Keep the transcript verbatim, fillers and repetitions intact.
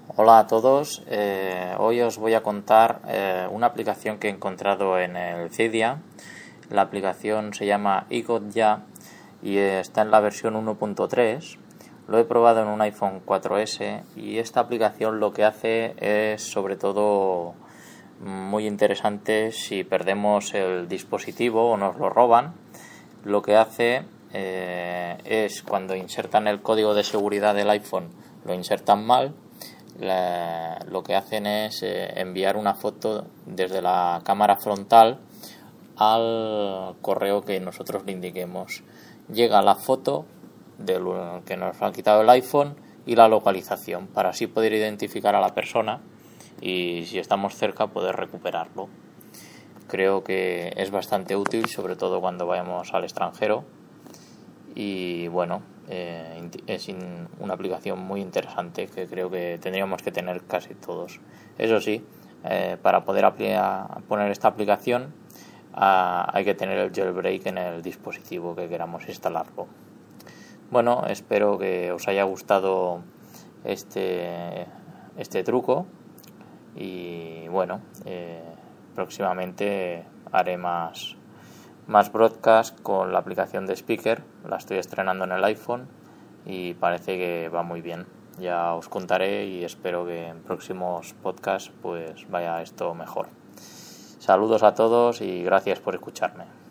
Hola a todos, eh, hoy os voy a contar eh, una aplicación que he encontrado en el Cydia. La aplicación se llama iGotya y está en la versión uno punto tres. Lo he probado en un iPhone cuatro ese y esta aplicación lo que hace es sobre todo muy interesante si perdemos el dispositivo o nos lo roban. Lo que hace eh, es cuando insertan el código de seguridad del iPhone, lo insertan mal. La, lo que hacen es eh, enviar una foto desde la cámara frontal al correo que nosotros le indiquemos. Llega la foto del que nos ha quitado el iPhone y la localización para así poder identificar a la persona y si estamos cerca poder recuperarlo. Creo que es bastante útil, sobre todo cuando vayamos al extranjero. Y bueno, eh, es in, una aplicación muy interesante que creo que tendríamos que tener casi todos. Eso sí, eh, para poder aplicar, poner esta aplicación uh, hay que tener el jailbreak en el dispositivo que queramos instalarlo. Bueno, espero que os haya gustado este, este truco y bueno, eh, próximamente haré más Más broadcast con la aplicación de Speaker. La estoy estrenando en el iPhone y parece que va muy bien. Ya os contaré y espero que en próximos podcasts pues vaya esto mejor. Saludos a todos y gracias por escucharme.